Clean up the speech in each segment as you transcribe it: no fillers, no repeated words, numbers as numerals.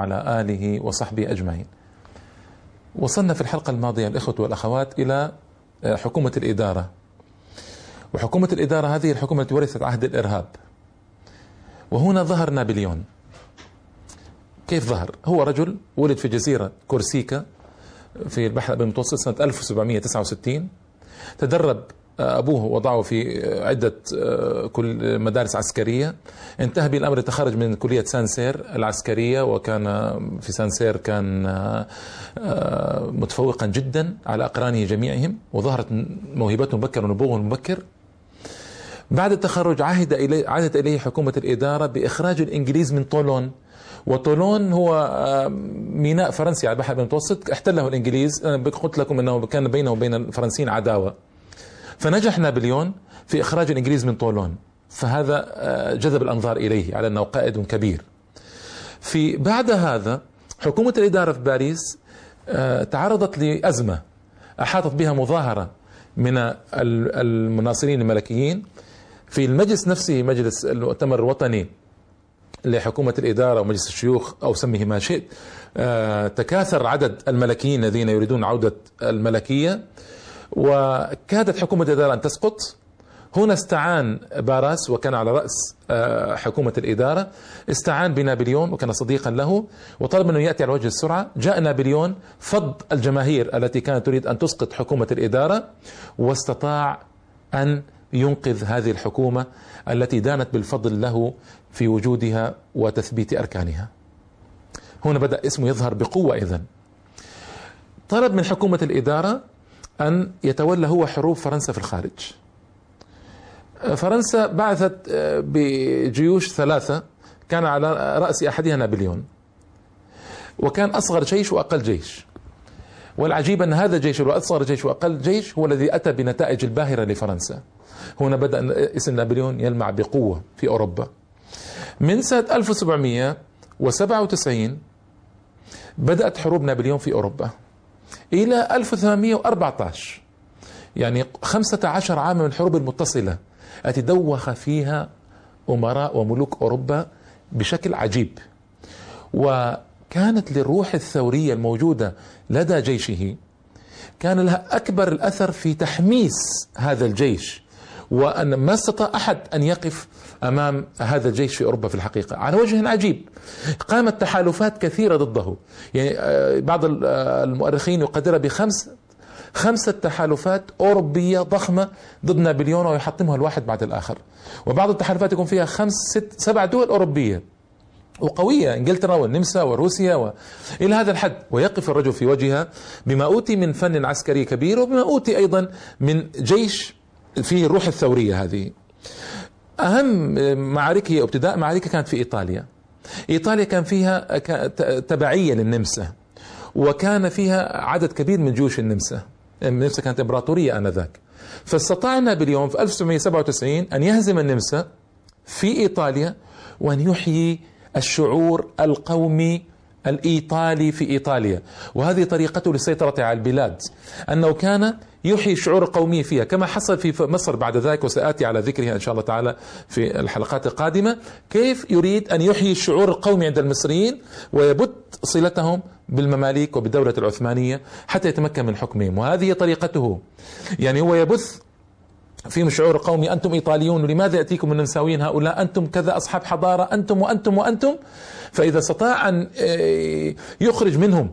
على آله وصحبه أجمعين. وصلنا في الحلقة الماضية الإخوة والأخوات إلى حكومة الإدارة، وحكومة الإدارة هذه الحكومة التي ورثت عهد الإرهاب. وهنا ظهر نابليون. كيف ظهر؟ هو رجل ولد في جزيرة كورسيكا في البحر الأبيض المتوسط سنة 1769. تدرب أبوه وضعه في عدة كل مدارس عسكرية، انتهى بالأمر تخرج من كلية سانسير العسكرية، وكان في سانسير كان متفوقا جدا على أقرانه جميعهم، وظهرت موهبته مبكر ونبوغه مبكر. بعد التخرج عهدت إليه حكومة الإدارة بإخراج الإنجليز من طولون، وطولون هو ميناء فرنسي على البحر المتوسط احتله الإنجليز. أنا قلت لكم أنه كان بينه وبين الفرنسيين عداوة، فنجح نابليون في إخراج الإنجليز من طولون، فهذا جذب الأنظار إليه على أنه قائد كبير. في بعد هذا حكومة الإدارة في باريس تعرضت لأزمة أحاطت بها مظاهرة من المناصرين الملكيين. في المجلس نفسه، مجلس المؤتمر الوطني لحكومة الإدارة ومجلس الشيوخ أو سميه ما شئت، تكاثر عدد الملكيين الذين يريدون عودة الملكية، وكادت حكومة الإدارة أن تسقط. هنا استعان باراس، وكان على رأس حكومة الإدارة، استعان بنابليون وكان صديقا له، وطلب أنه يأتي على وجه السرعة. جاء نابليون، فض الجماهير التي كانت تريد أن تسقط حكومة الإدارة، واستطاع أن ينقذ هذه الحكومة التي دانت بالفضل له في وجودها وتثبيت أركانها. هنا بدأ اسمه يظهر بقوة. إذن طلب من حكومة الإدارة أن يتولى هو حروب فرنسا في الخارج. فرنسا بعثت بجيوش ثلاثة، كان على رأس أحدها نابليون، وكان أصغر جيش وأقل جيش. والعجيب أن هذا الجيش الأصغر جيش وأقل جيش هو الذي أتى بنتائج الباهرة لفرنسا. هنا بدأ اسم نابليون يلمع بقوة في أوروبا. من سنة 1797 بدأت حروب نابليون في أوروبا إلى 1814، يعني 15 عاما من الحروب المتصلة التي دوخ فيها أمراء وملوك أوروبا بشكل عجيب. وكانت للروح الثورية الموجودة لدى جيشه كان لها أكبر الأثر في تحميس هذا الجيش، وأن ما استطاع أحد أن يقف أمام هذا الجيش في أوروبا في الحقيقة على وجه عجيب. قامت تحالفات كثيرة ضده، يعني بعض المؤرخين يقدرها خمسة تحالفات أوروبية ضخمة ضد نابليون، ويحطمها الواحد بعد الآخر. وبعض التحالفات يكون فيها 5 6 7 دول أوروبية وقوية، انجلترا والنمسا وروسيا إلى هذا الحد، ويقف الرجل في وجهها بما أوتي من فن عسكري كبير، وبما أوتي أيضا من جيش فيه الروح الثورية هذه. أهم معاركه ابتداء معاركه كانت في إيطاليا. إيطاليا كان فيها تبعية للنمسا، وكان فيها عدد كبير من جيوش النمسا. النمسا كانت إمبراطورية آنذاك، فاستطاع نابليون في 1797 أن يهزم النمسا في إيطاليا، وأن يحيي الشعور القومي الإيطالي في إيطاليا. وهذه طريقته للسيطرة على البلاد، أنه كان يحيي الشعور القومي فيها، كما حصل في مصر بعد ذلك، وسآتي على ذكرها إن شاء الله تعالى في الحلقات القادمة، كيف يريد أن يحيي الشعور القومي عند المصريين ويبت صلتهم بالمماليك وبالدولة العثمانية حتى يتمكن من حكمهم. وهذه هي طريقته، يعني هو يبث فيهم الشعور القومي: أنتم إيطاليون، ولماذا يأتيكم من النمساويين هؤلاء؟ أنتم كذا، أصحاب حضارة، أنتم وأنتم وأنتم. فإذا استطاع أن يخرج منهم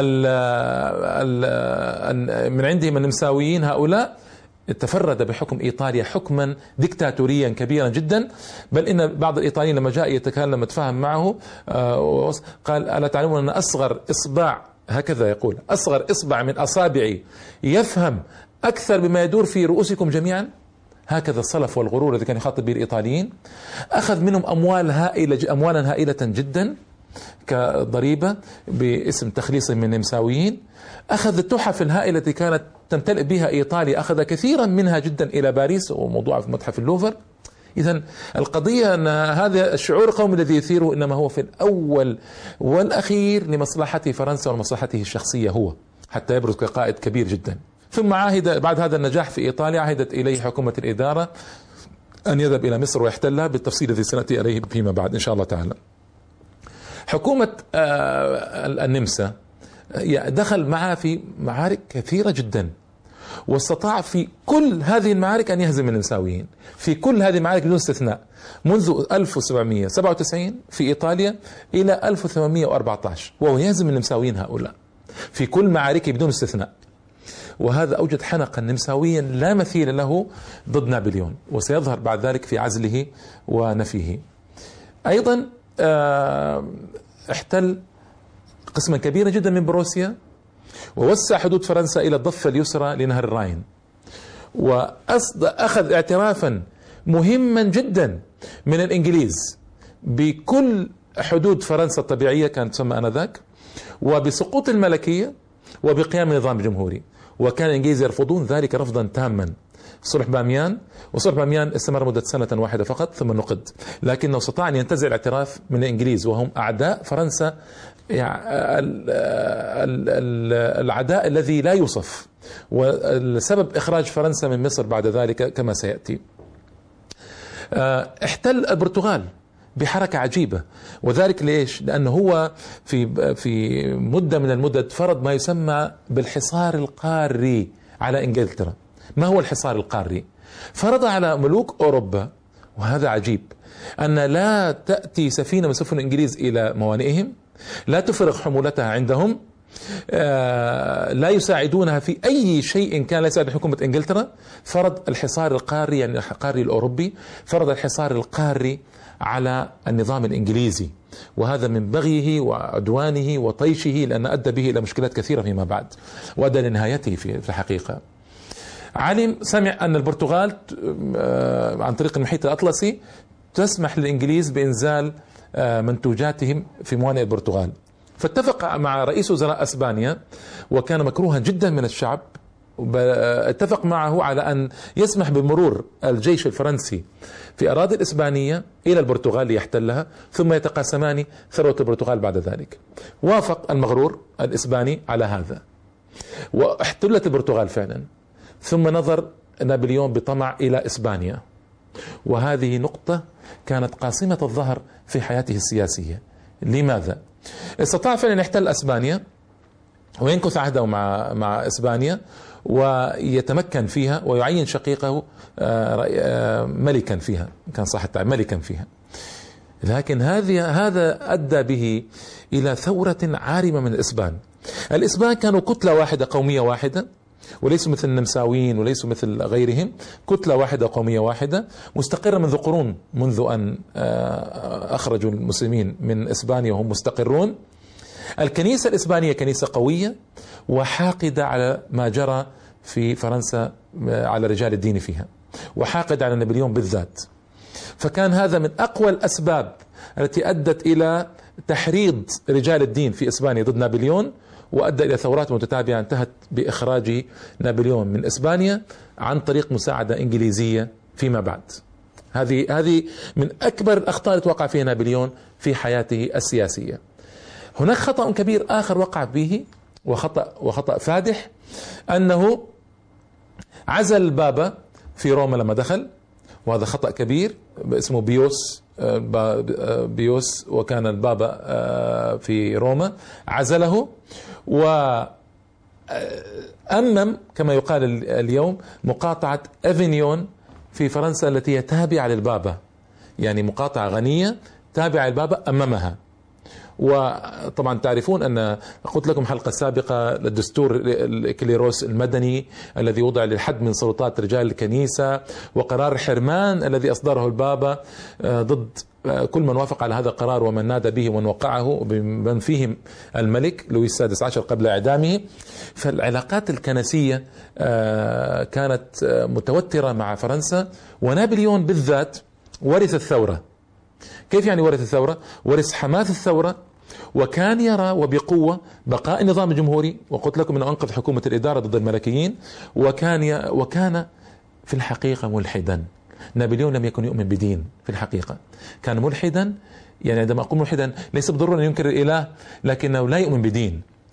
من عندهم النمساويين هؤلاء، تفرد بحكم إيطاليا حكما ديكتاتوريا كبيرا جدا. بل إن بعض الإيطاليين لما جاء يتكلم يتفاهم معه قال: ألا تعلمون أن أصغر إصبع، هكذا يقول، أصغر إصبع من أصابعي يفهم أكثر بما يدور في رؤوسكم جميعا؟ هكذا الصلف والغرور الذي كان يخاطب به الإيطاليين. أخذ منهم أموالا هائلة جدا كضريبة باسم تخليصهم من النمساويين. أخذ التحف الهائلة التي كانت تمتلئ بها إيطاليا، أخذ كثيرا منها جدا إلى باريس وموضوعها في متحف اللوفر. إذن القضية أن هذا الشعور القومي الذي يثيره إنما هو في الأول والأخير لمصلحة فرنسا ومصلحته الشخصية هو، حتى يبرز كقائد كبير جدا. ثم عهد بعد هذا النجاح في إيطاليا، عهدت إليه حكومة الإدارة أن يذهب إلى مصر ويحتلها، بالتفصيل الذي سنأتي عليه فيما بعد إن شاء الله تعالى. حكومة النمسا دخل معها في معارك كثيرة جدا، واستطاع في كل هذه المعارك أن يهزم النمساويين، في كل هذه المعارك بدون استثناء، منذ 1797 في إيطاليا إلى 1814، وهو يهزم النمساويين هؤلاء في كل معاركه بدون استثناء. وهذا أوجد حنقا نمساويا لا مثيل له ضد نابليون، وسيظهر بعد ذلك في عزله ونفيه. أيضا احتل قسما كبيرا جدا من بروسيا، ووسع حدود فرنسا إلى الضفة اليسرى لنهر الراين، وأخذ اعترافا مهما جدا من الإنجليز بكل حدود فرنسا الطبيعية كانت تسمى آنذاك، وبسقوط الملكية وبقيام نظام جمهوري. وكان الإنجليز يرفضون ذلك رفضا تاما. صلح باميان، وصلح باميان استمر مدة سنة واحدة فقط ثم نقض، لكنه استطاع أن ينتزع الاعتراف من الإنجليز وهم أعداء فرنسا، العداء الذي لا يوصف، والسبب إخراج فرنسا من مصر بعد ذلك كما سيأتي. احتل البرتغال بحركة عجيبة، وذلك ليش؟ لأنه هو في مدة من المدد فرض ما يسمى بالحصار القاري على إنجلترا. ما هو الحصار القاري؟ فرض على ملوك أوروبا، وهذا عجيب، أن لا تأتي سفينة من سفن الإنجليز إلى موانئهم، لا تفرغ حمولتها عندهم، لا يساعدونها في أي شيء كان لا يساعد حكومة إنجلترا. فرض الحصار القاري، يعني القاري الأوروبي، فرض الحصار القاري على النظام الإنجليزي، وهذا من بغيه وعدوانه وطيشه، لأن أدى به إلى مشكلات كثيرة فيما بعد، وأدى لنهايته في الحقيقة. سمع أن البرتغال عن طريق المحيط الأطلسي تسمح للإنجليز بإنزال منتوجاتهم في موانئ البرتغال، فاتفق مع رئيس وزراء أسبانيا، وكان مكروها جدا من الشعب، اتفق معه على أن يسمح بمرور الجيش الفرنسي في أراضي الإسبانية إلى البرتغال ليحتلها، ثم يتقاسمان ثروة البرتغال بعد ذلك. وافق المغرور الإسباني على هذا، واحتلت البرتغال فعلا. ثم نظر نابليون بطمع إلى إسبانيا، وهذه نقطة كانت قاصمة الظهر في حياته السياسية. لماذا؟ استطاع فعلا أن يحتل أسبانيا وينكث عهده مع إسبانيا ويتمكن فيها، ويعين شقيقه ملكا فيها، كان صح التعبير ملكا فيها. لكن هذا أدى به إلى ثورة عارمة من الإسبان كانوا كتلة واحدة قومية واحدة، وليسوا مثل النمساويين وليسوا مثل غيرهم، كتلة واحدة قومية واحدة مستقرة منذ قرون، منذ أن أخرجوا المسلمين من إسبانيا وهم مستقرون. الكنيسة الإسبانية كنيسة قوية وحاقدة على ما جرى في فرنسا على رجال الدين فيها، وحاقدة على نابليون بالذات. فكان هذا من أقوى الأسباب التي أدت إلى تحريض رجال الدين في إسبانيا ضد نابليون، وأدى إلى ثورات متتابعة انتهت بإخراج نابليون من إسبانيا عن طريق مساعدة إنجليزية فيما بعد. هذه من أكبر الأخطاء التي وقع فيها نابليون في حياته السياسية. هناك خطأ كبير آخر وقع به، وخطأ فادح، أنه عزل البابا في روما لما دخل، وهذا خطأ كبير، اسمه بيوس، وكان البابا في روما، عزله وأمم كما يقال اليوم مقاطعة أفينيون في فرنسا التي هي تابعة للبابا، يعني مقاطعة غنية تابعة للبابا أممها. وطبعا تعرفون أن قلت لكم حلقة سابقة للدستور الكليروس المدني الذي وضع للحد من سلطات رجال الكنيسة، وقرار الحرمان الذي أصدره البابا ضد كل من وافق على هذا القرار ومن نادى به ومن وقعه، بمن فيهم الملك لويس السادس عشر قبل إعدامه. فالعلاقات الكنسية كانت متوترة مع فرنسا، ونابليون بالذات ورث الثورة. كيف يعني ورث الثورة؟ ورث حماس الثورة، وكان يرى وبقوة بقاء النظام الجمهوري، وقلت لكم أنه أنقذ حكومة الإدارة ضد الملكيين، وكان في الحقيقة ملحدا. نابليون لم يكن يؤمن بدين في الحقيقة، كان ملحدا. يعني عندما أقول ملحدا ليس بالضرورة أن ينكر الإله، لكنه لا يؤمن بدين،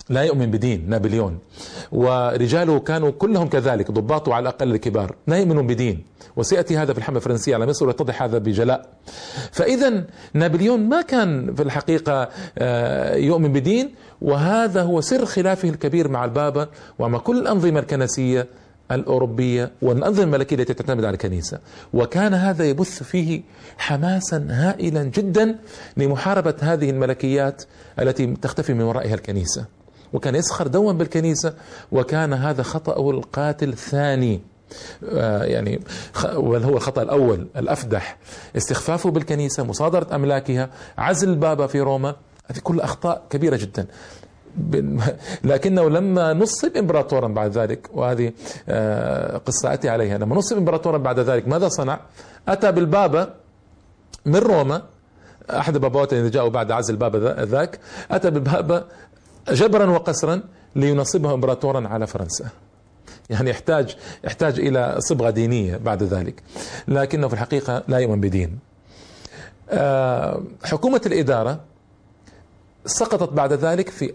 لا يؤمن بدين نابليون، ورجاله كانوا كلهم كذلك، ضباطه على الأقل الكبار لا يؤمنون بدين، وسيأتي هذا في الحملة الفرنسية على مصر ويتضح هذا بجلاء. فإذا نابليون ما كان في الحقيقة يؤمن بدين، وهذا هو سر خلافه الكبير مع البابا ومع كل الأنظمة الكنسية الأوروبية والأنظمة الملكية التي تعتمد على الكنيسة. وكان هذا يبث فيه حماسا هائلا جدا لمحاربة هذه الملكيات التي تختفي من ورائها الكنيسة، وكان يسخر دوما بالكنيسة، وكان هذا خطأه القاتل الثاني، يعني وهو الخطأ الأول الأفدح، استخفافه بالكنيسة، مصادرة أملاكها، عزل البابا في روما، هذه كل أخطاء كبيرة جدا. لكنه لما نصب إمبراطورا بعد ذلك، وهذه قصة أتي عليها، لما نصب إمبراطورا بعد ذلك ماذا صنع؟ أتى بالبابا من روما، أحد البابوات الذين جاءوا بعد عزل البابا ذاك، أتى بالبابا جبرا وقسرا لينصبه إمبراطورا على فرنسا. يعني يحتاج إلى صبغة دينية بعد ذلك، لكنه في الحقيقة لا يؤمن بدين. حكومة الإدارة سقطت بعد ذلك في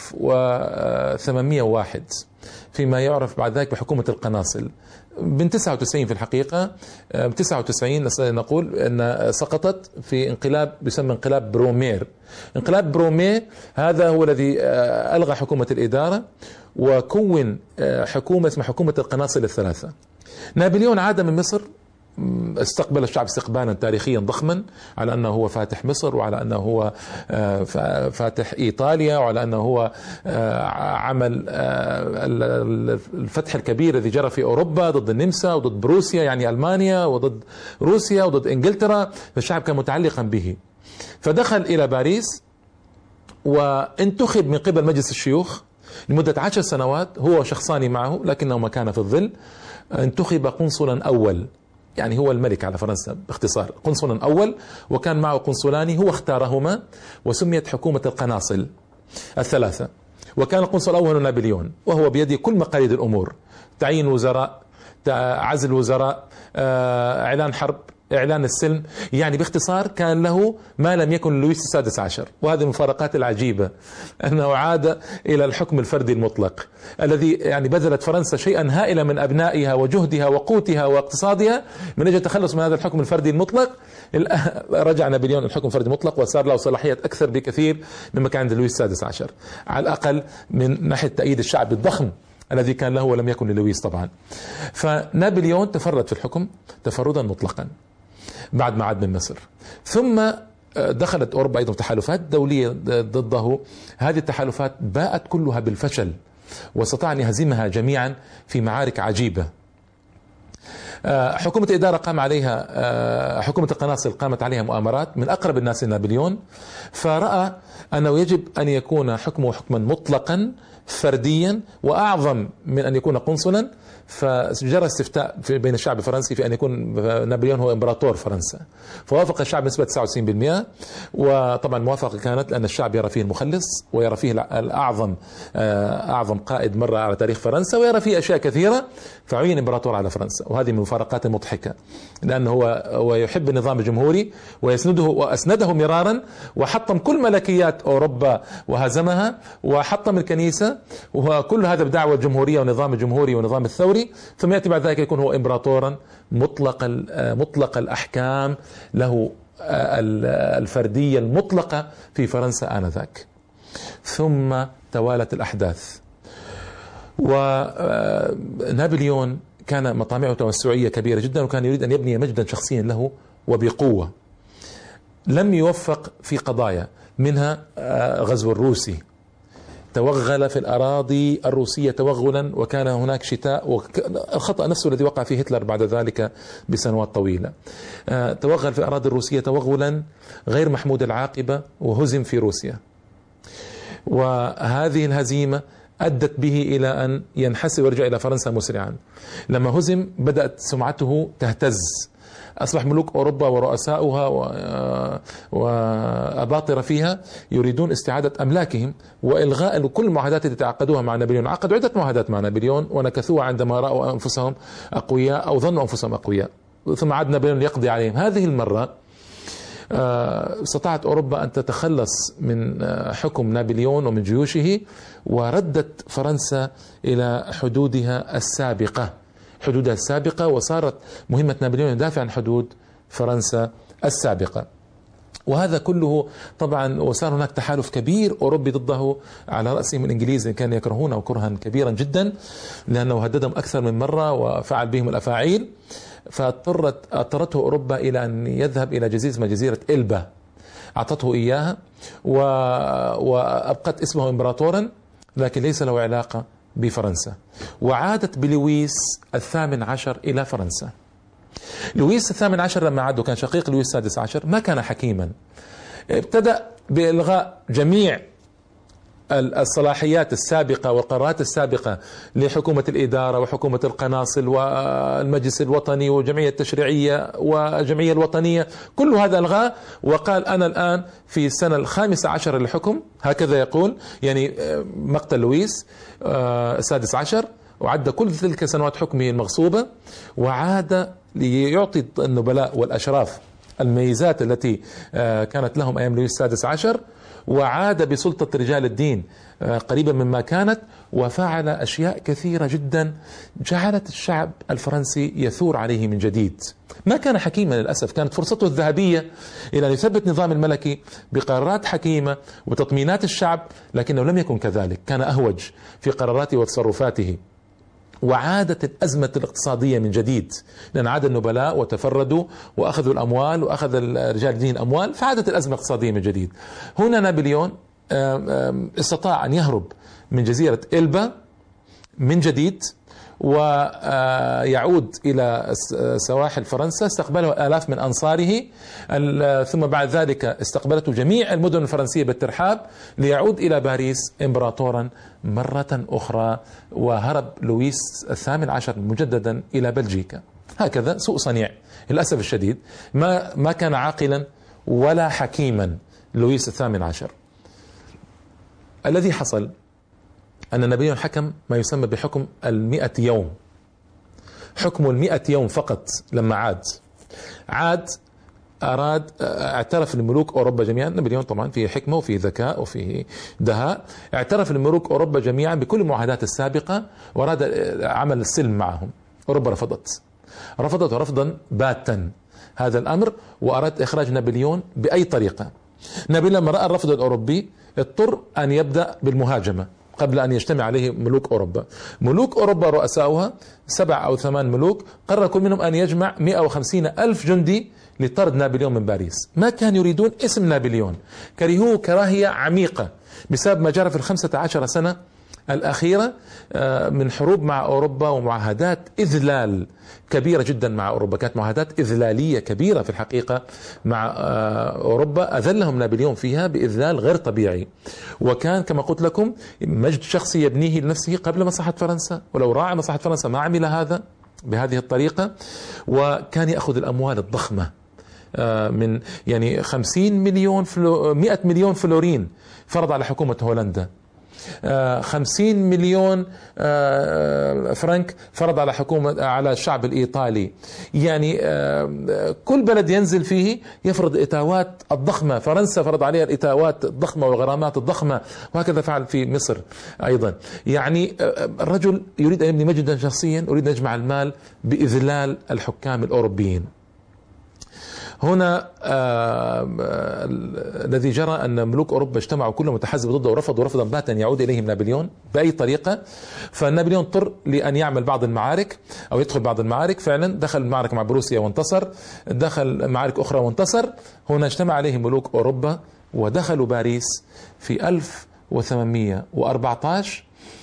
1801 فيما يعرف بعد ذلك بحكومة القناصل. من 99 في الحقيقة، 99 نقول أن سقطت في انقلاب يسمى انقلاب برومير. انقلاب برومير هذا هو الذي ألغى حكومة الإدارة وكون حكومة اسمها حكومة القناصل الثلاثة. نابليون عاد من مصر، استقبل الشعب استقبالا تاريخيا ضخما على أنه هو فاتح مصر، وعلى أنه هو فاتح إيطاليا، وعلى أنه هو عمل الفتح الكبير الذي جرى في أوروبا ضد النمسا وضد بروسيا يعني ألمانيا، وضد روسيا وضد إنجلترا، فالشعب كان متعلقا به. فدخل إلى باريس وانتخب من قبل مجلس الشيوخ لمدة 10 سنوات، هو شخصان معه لكنه ما كان في الظل. انتخب قنصلا أول، يعني هو الملك على فرنسا باختصار، قنصلا أول، وكان معه قنصلان هو اختارهما، وسميت حكومة القناصل الثلاثة. وكان القنصل الأول نابليون، وهو بيده كل مقاليد الأمور، تعيين وزراء، عزل وزراء، إعلان حرب، إعلان السلم، يعني باختصار كان له ما لم يكن لويس السادس عشر. وهذه المفارقات العجيبة أنه عاد إلى الحكم الفردي المطلق الذي يعني بذلت فرنسا شيئا هائلا من أبنائها وجهدها وقوتها واقتصادها من أجل التخلص من هذا الحكم الفردي المطلق. رجع نابليون الحكم الفردي المطلق وصار له صلاحيات أكثر بكثير مما كان عند لويس السادس عشر، على الأقل من ناحية تأييد الشعب الضخم الذي كان له ولم يكن للويس طبعا. فنابليون تفرد في الحكم تفردا مطلقا بعد ما عاد من مصر. ثم دخلت أوروبا أيضا تحالفات دولية ضده. هذه التحالفات باءت كلها بالفشل، واستطاع أن يهزمها جميعا في معارك عجيبة. حكومة الإدارة قام عليها، حكومة القناصل قامت عليها مؤامرات من أقرب الناس لنابليون، فرأى أنه يجب أن يكون حكمه حكما مطلقا فرديا وأعظم من أن يكون قنصلا. فجرى استفتاء بين الشعب الفرنسي في أن يكون نابليون هو إمبراطور فرنسا، فوافق الشعب بنسبة 99%. وطبعا الموافقة كانت لأن الشعب يرى فيه المخلص، ويرى فيه الأعظم، أعظم قائد مر على تاريخ فرنسا، ويرى فيه أشياء كثيرة، فعين إمبراطور على فرنسا. وهذه من المفارقات المضحكة، لأنه هو يحب النظام الجمهوري وأسنده مرارا، وحطم كل ملكيات أوروبا وهزمها، وحطم الكنيسة، وكل هذا بدعوى الجمهورية والنظام الجمهوري والنظام الثوري. ثم يأتي بعد ذلك يكون هو إمبراطورا مطلق الأحكام، له الفردية المطلقة في فرنسا آنذاك. ثم توالت الأحداث، ونابليون كان مطامعه توسعية كبيرة جدا، وكان يريد أن يبني مجدا شخصيا له وبقوة. لم يوفق في قضايا، منها غزو الروسي، توغل في الأراضي الروسية توغلا، وكان هناك شتاء، والخطأ نفسه الذي وقع فيه هتلر بعد ذلك بسنوات طويلة. توغل في الأراضي الروسية توغلا غير محمود العاقبة، وهزم في روسيا. وهذه الهزيمة أدت به إلى أن ينحسر ويرجع إلى فرنسا مسرعا. لما هزم بدأت سمعته تهتز، أصبح ملوك أوروبا ورؤساؤها وأباطرة فيها يريدون استعادة أملاكهم وإلغاء كل المعاهدات التي تعقدوها مع نابليون. عقدوا عدة معاهدات مع نابليون ونكثوها عندما رأوا أنفسهم أقوياء أو ظنوا أنفسهم أقوياء، ثم عاد نابليون يقضي عليهم. هذه المرة استطاعت أوروبا أن تتخلص من حكم نابليون ومن جيوشه، وردت فرنسا إلى حدودها السابقة، وصارت مهمة نابليون يدافع عن حدود فرنسا السابقة. وهذا كله طبعا، وصار هناك تحالف كبير أوروبي ضده، على رأسهم الإنجليز كانوا يكرهونه كرها كبيرا جدا، لأنه هددهم أكثر من مرة وفعل بهم الأفاعيل. فاضطرته أوروبا إلى أن يذهب إلى جزيرة اسمها جزيرة إلبا، أعطته إياها وأبقت اسمه إمبراطورا، لكن ليس له علاقة بفرنسا. وعادت بلويس الثامن عشر إلى فرنسا. لويس الثامن عشر لما عاد، كان شقيق لويس السادس عشر، ما كان حكيما. ابتدأ بإلغاء جميع الصلاحيات السابقة والقرارات السابقة لحكومة الإدارة وحكومة القناصل والمجلس الوطني والجمعية التشريعية والجمعية الوطنية، كل هذا ألغاه، وقال أنا الآن في السنة الخامسة عشر للحكم، هكذا يقول، يعني مقتل لويس السادس عشر، وعد كل تلك سنوات حكمه المغصوبة، وعاد ليعطي النبلاء والأشراف الميزات التي كانت لهم أيام لويس السادس عشر، وعاد بسلطة رجال الدين قريبا مما كانت، وفعل أشياء كثيرة جدا جعلت الشعب الفرنسي يثور عليه من جديد. ما كان حكيما للأسف، كانت فرصته الذهبية إلى أن يثبت نظام الملكي بقرارات حكيمة وتطمينات الشعب، لكنه لم يكن كذلك، كان أهوج في قراراته وتصرفاته. وعادت الأزمة الاقتصادية من جديد، لأن عاد النبلاء وتفردوا وأخذوا الأموال وأخذ رجال الدين الأموال، فعادت الأزمة الاقتصادية من جديد. هنا نابليون استطاع أن يهرب من جزيرة إلبا من جديد ويعود إلى سواحل فرنسا، استقبله آلاف من أنصاره، ثم بعد ذلك استقبلته جميع المدن الفرنسية بالترحاب، ليعود إلى باريس إمبراطورا مرة أخرى. وهرب لويس الثامن عشر مجددا إلى بلجيكا. هكذا سوء صنيع للأسف الشديد، ما كان عاقلا ولا حكيما لويس الثامن عشر. الذي حصل أن نابليون حكم ما يسمى بحكم 100 يوم، حكم 100 يوم فقط. لما عاد أراد اعترف لملوك أوروبا جميعا، نابليون طبعا في حكمة وفي ذكاء وفي دهاء، اعترف لملوك أوروبا جميعا بكل المعاهدات السابقة، وأراد عمل السلم معهم. أوروبا رفضت رفضا باتا هذا الأمر، وأراد إخراج نابليون بأي طريقة. نابليون لما رأى الرفض الأوروبي اضطر أن يبدأ بالمهاجمة قبل أن يجتمع عليه ملوك أوروبا. ملوك أوروبا رؤساؤها 7 أو 8 ملوك، قرر كل منهم أن يجمع 150 ألف جندي لطرد نابليون من باريس. ما كان يريدون اسم نابليون، كرهوه كراهية عميقة بسبب ما جرى في 15 سنة الأخيرة من حروب مع أوروبا ومعاهدات إذلال كبيرة جدا مع أوروبا. كانت معاهدات إذلالية كبيرة في الحقيقة مع أوروبا، أذلهم نابليون فيها بإذلال غير طبيعي، وكان كما قلت لكم مجد شخصي يبنيه لنفسه قبل مصلحة فرنسا، ولو راعى مصلحة فرنسا ما عمل هذا بهذه الطريقة. وكان يأخذ الأموال الضخمة من يعني 50 مليون 100 مليون فلورين فرض على حكومة هولندا، 50 مليون فرنك فرض على على الشعب الإيطالي. يعني كل بلد ينزل فيه يفرض الإتاوات الضخمة. فرنسا فرض عليها الإتاوات الضخمة والغرامات الضخمة، وهكذا فعل في مصر أيضا. يعني الرجل يريد أن يبني مجدا شخصيا، يريد أن يجمع المال بإذلال الحكام الأوروبيين. هنا الذي جرى أن ملوك أوروبا اجتمعوا كلهم متحزب ضده ورفضوا رفضا باتا أن يعود إليهم نابليون بأي طريقة. فنابليون اضطر لأن يعمل بعض المعارك أو يدخل بعض المعارك. فعلا دخل المعركة مع بروسيا وانتصر، دخل معارك أخرى وانتصر. هنا اجتمع عليه ملوك أوروبا ودخلوا باريس في 1814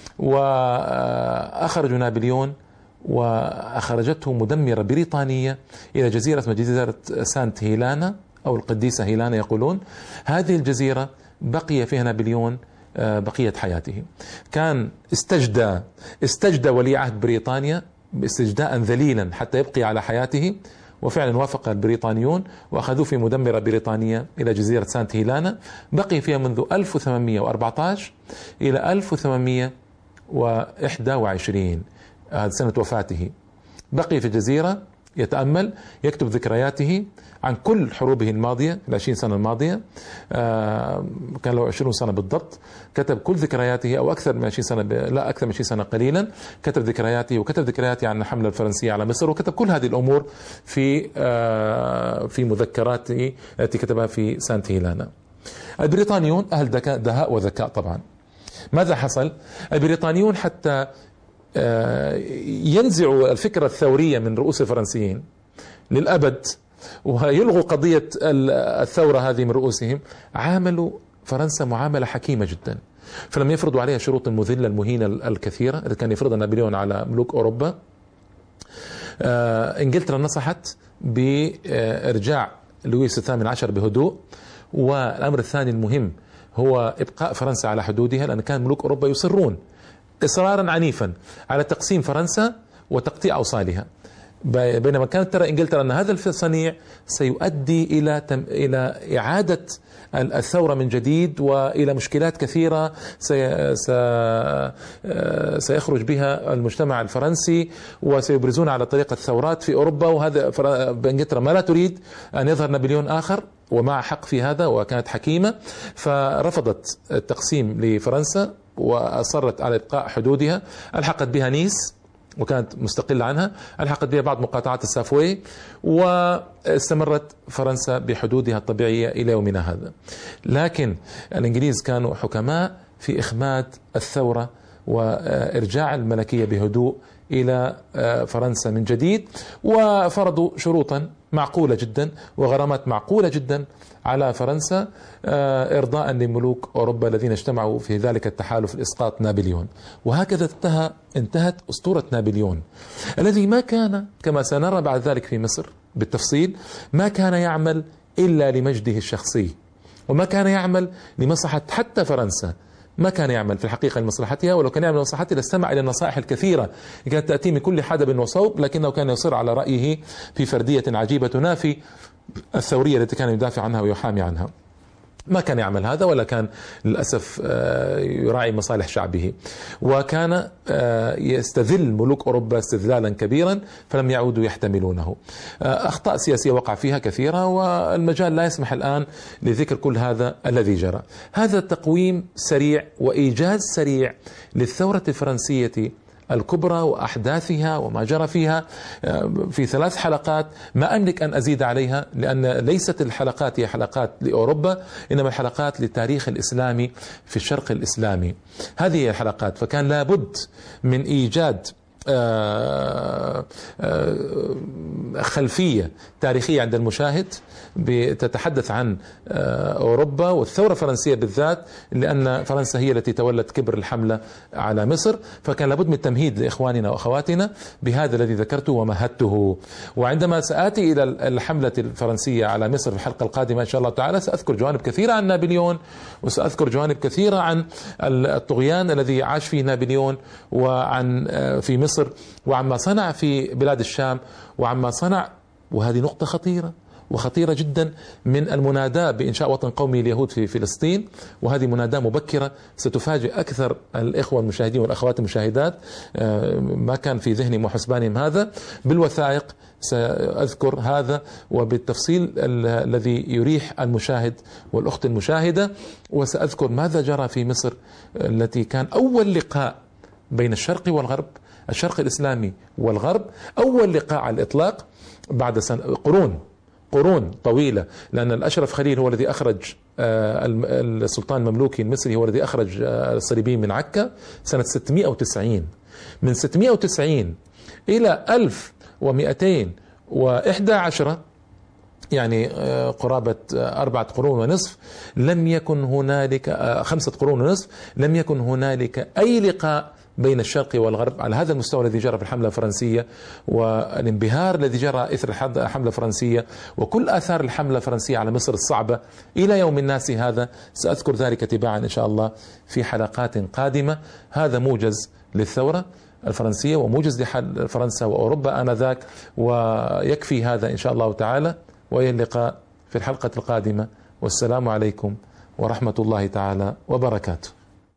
وأخرجوا نابليون، وأخرجته مدمرة بريطانية إلى جزيرة اسمها جزيرة سانت هيلانا أو القديسة هيلانا يقولون. هذه الجزيرة بقي فيها نابليون بقية حياته. كان استجدى ولي عهد بريطانيا استجداء ذليلا حتى يبقي على حياته، وفعلا وافق البريطانيون وأخذوه في مدمرة بريطانية إلى جزيرة سانت هيلانا. بقي فيها منذ 1814 إلى 1821 هذه سنة وفاته. بقي في الجزيرة يتأمل، يكتب ذكرياته عن كل حروبه الماضية في 20 سنة الماضية. كان له 20 سنة بالضبط. كتب كل ذكرياته، أو أكثر من 20 سنة، لا أكثر من 20 سنة قليلا. كتب ذكرياته، وكتب ذكرياته عن الحملة الفرنسية على مصر، وكتب كل هذه الأمور في مذكراته التي كتبها في سانت هيلانا. البريطانيون أهل دهاء وذكاء طبعا. ماذا حصل؟ البريطانيون حتى ينزعوا الفكرة الثورية من رؤوس الفرنسيين للأبد ويلغوا قضية الثورة هذه من رؤوسهم، عاملوا فرنسا معاملة حكيمة جدا. فلم يفرضوا عليها شروط المذلة المهينة الكثيرة التي كان يفرضها نابليون على ملوك أوروبا. إنجلترا نصحت بإرجاع لويس الثامن عشر بهدوء. والأمر الثاني المهم هو إبقاء فرنسا على حدودها، لأن كان ملوك أوروبا يصرون إصرارا عنيفا على تقسيم فرنسا وتقطيع أوصالها، بينما كانت ترى إنجلترا أن هذا الصنيع سيؤدي إلى إعادة الثورة من جديد وإلى مشكلات كثيرة سيخرج بها المجتمع الفرنسي وسيبرزون على طريقة ثورات في أوروبا. وهذا إنجلترا ما لا تريد أن يظهر نابليون آخر، ومع حق في هذا، وكانت حكيمة، فرفضت التقسيم لفرنسا وأصرت على إبقاء حدودها. ألحقت بها نيس وكانت مستقلة عنها، ألحقت بها بعض مقاطعات السافوي، واستمرت فرنسا بحدودها الطبيعية إلى يومنا هذا. لكن الإنجليز كانوا حكماء في إخماد الثورة وإرجاع الملكية بهدوء إلى فرنسا من جديد، وفرضوا شروطا معقولة جدا وغرامات معقولة جدا على فرنسا إرضاء لملوك أوروبا الذين اجتمعوا في ذلك التحالف لإسقاط نابليون. وهكذا انتهت أسطورة نابليون، الذي ما كان كما سنرى بعد ذلك في مصر بالتفصيل ما كان يعمل إلا لمجده الشخصي، وما كان يعمل لمصلحة حتى فرنسا، ما كان يعمل في الحقيقة لمصلحتها، ولو كان يعمل لمصلحتها لاستمع إلى النصائح الكثيرة كانت تأتي من كل حدب وصوب، لكنه كان يصر على رأيه في فردية عجيبة تنافي الثورية التي كان يدافع عنها ويحامي عنها. ما كان يعمل هذا، ولا كان للأسف يراعي مصالح شعبه، وكان يستذل ملوك أوروبا استذلالا كبيرا فلم يعودوا يحتملونه. أخطاء سياسية وقع فيها كثيرة، والمجال لا يسمح الآن لذكر كل هذا الذي جرى. هذا تقويم سريع وإيجاز سريع للثورة الفرنسية الكبرى وأحداثها وما جرى فيها في 3 حلقات. ما أملك أن أزيد عليها، لأن ليست الحلقات هي حلقات لأوروبا، إنما الحلقات للتاريخ الإسلامي في الشرق الإسلامي. هذه هي الحلقات. فكان لابد من إيجاد خلفية تاريخية عند المشاهد تتحدث عن أوروبا والثورة الفرنسية بالذات، لأن فرنسا هي التي تولت كبر الحملة على مصر. فكان لابد من التمهيد لإخواننا وأخواتنا بهذا الذي ذكرته ومهدته. وعندما سآتي إلى الحملة الفرنسية على مصر في الحلقة القادمة إن شاء الله تعالى سأذكر جوانب كثيرة عن نابليون، وسأذكر جوانب كثيرة عن الطغيان الذي عاش فيه نابليون وعن في مصر، وعما صنع في بلاد الشام، وعما صنع، وهذه نقطة خطيرة وخطيرة جدا، من المناداة بإنشاء وطن قومي اليهود في فلسطين. وهذه مناداة مبكرة ستفاجئ أكثر الإخوة المشاهدين والأخوات المشاهدات، ما كان في ذهنهم وحسبانهم هذا. بالوثائق سأذكر هذا وبالتفصيل الذي يريح المشاهد والأخت المشاهدة، وسأذكر ماذا جرى في مصر التي كان أول لقاء بين الشرق والغرب، الشرق الإسلامي والغرب، أول لقاء على الإطلاق بعد قرون طويلة، لأن الأشرف خليل هو الذي أخرج السلطان المملوكي المصري، هو الذي أخرج الصليبيين من عكا سنة 690. من 690 إلى 1211 يعني قرابة 4 قرون ونصف لم يكن هنالك 5 قرون ونصف لم يكن هنالك أي لقاء بين الشرق والغرب على هذا المستوى الذي جرى في الحملة الفرنسية، والانبهار الذي جرى إثر الحملة الفرنسية، وكل آثار الحملة الفرنسية على مصر الصعبة إلى يوم الناس هذا. سأذكر ذلك تباعا إن شاء الله في حلقات قادمة. هذا موجز للثورة الفرنسية وموجز لحل فرنسا وأوروبا آنذاك، ويكفي هذا إن شاء الله تعالى، وإلى اللقاء في الحلقة القادمة، والسلام عليكم ورحمة الله تعالى وبركاته.